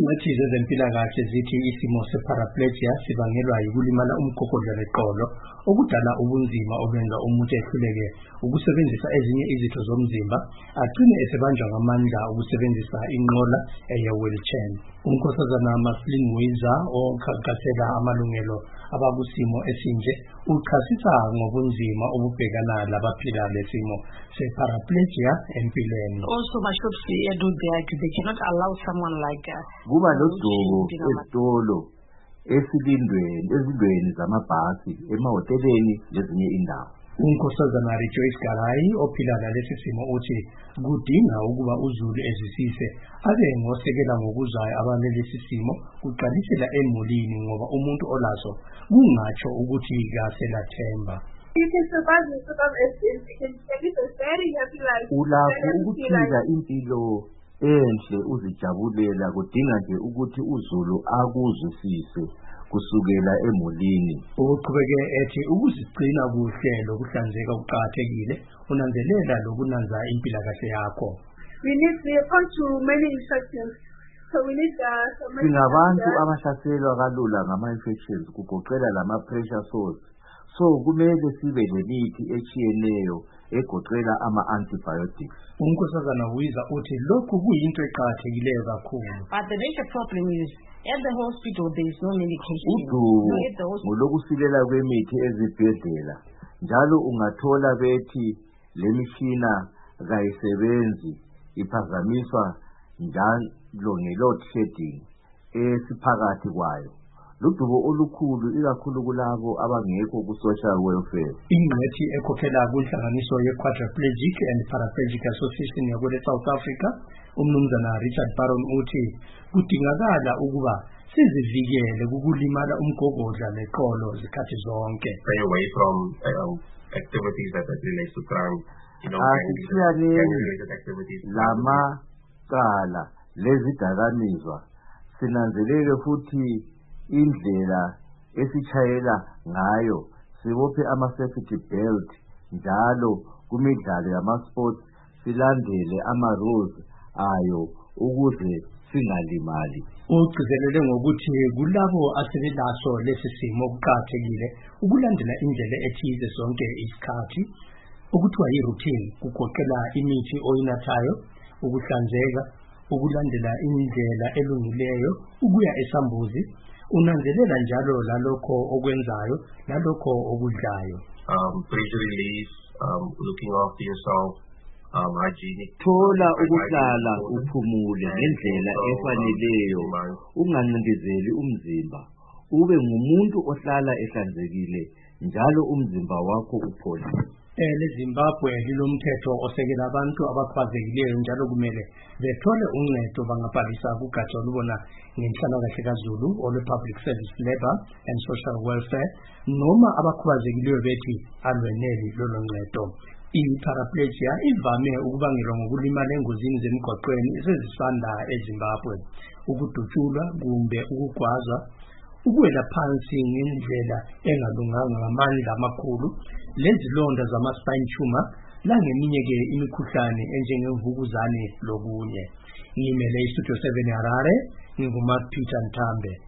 Ingcwethi zezempilakahle zithi isimo separaplegia sibangelwa yikulimala umgogodla leqolo okudala ubunzima obenza umuntu ehluleke ukusebenzisa ezinye izitho zomzimba agcine esebanjwa ngamandla ukusebenzisa inqola eye-wheelchair. Unkosazana Maslin Wiza okhankasela amalungelo abakusimo esinje uchasisa ngobunzima obubhekana labaphila lesimo separaplegia empilweni. Also mashops they cannot allow someone like kuba lodumo esitolo ezindweni zamabhasi emahoteleni lezinye indawo. Unkosazana Rejoice Garai ophila nalesi simo uthi kudinga ukuba uZulu ezisise abe ngosekela ngokuzwayo abalelesi simo kuqalisela emulini ngoba umuntu olaso kungatsho ukuthi kaselathemba. Ulakho ukuphila impilo enhle uzijabulela kudinga nje ukuthi uZulu akuzwisise kusukela emulini. Uqhubeke ethi ukuzigcina kuhle lokuhlanzeka kuqhakathekile unanzelela lokunanza impilakahle yakho. We need to respond to many infections. So we need Singabantu abahlaselwa kalula ngama-infections kugoqela lama-pressure sores. So kumele sibe lemithi echiyeneyo egoqela ama-antibiotics. Unkosazana Wiza uthi lokhu kuyinto eqhakathekileyo kakhulu. But the major problem is at the hospital there is no medication. Ngokusilela kwemithi ezibhedlela njalo ungathola bethi le mishina kayisebenzi iphazamiswa njalo nge-load shedding esiphakathi kwayo. Ludubo olukhulu ikakhulu kulabo abangekho ku-social welfare. Ingcwethi ekhokhela kunhlanganiso ye-Quadriplegic and Paraplegic Association yakwele South Africa, umnumzana Richard Baron uthi kudingakala ukuba sizivikele kukulimala umgogodla leqolo zikhathi zonke. Stay away from activities that relate to crime. Asiyaneni lamacala lezidakamizwa sinanzelele futhi indlela esitshayela ngayo sibophe ama-safety belt njalo kumidlalo yama-sports silandele ama-rules ayo ukuze singalimali. Ugcizelele ngokuthi kulabo asebelaso lesi simo kuqhakathekile ukulandela indlela ethize zonke isikhathi okuthiwa yi-routine kugoqela imithi oyinathayo, ukuhlanzeka, ukulandela indlela elungileyo, ukuya esambuzi, unanzelela njalo lalokho okwenzayo lalokho okudlayo. Pressure release, looking after yourself, hygienic. Thola ukuhlala uphumule ngendlela efaneleyo, ungancindezeli umzimba, ube ngumuntu ohlala ehlanzekile njalo umzimba wakho upholile. LeZimbabwe lilomthetho osekela abantu abakhubazekileyo njalo kumele bethole uncedo bangabhalisa kugatsha olubona ngenhlalakahle kaZulu olwe-Public Service Labour and Social Welfare noma abakhubazekileyo bethi alweneli lolo ncedo. I-paraplegia ivame ukubangelwa ngokulimala engozini zemigwaqweni ezizisanda eZimbabwe, ukudutshulwa kumbe ukugwazwa, ukuwela phansi ngendlela engalunganga ngamandla amakhulu, lezilonda zama-spine tumor langeminye-ke imikhuhlane enjengemvukuzane lokunye. Ngimele iStudio 7 Harare, nginguma Peter Ntambe.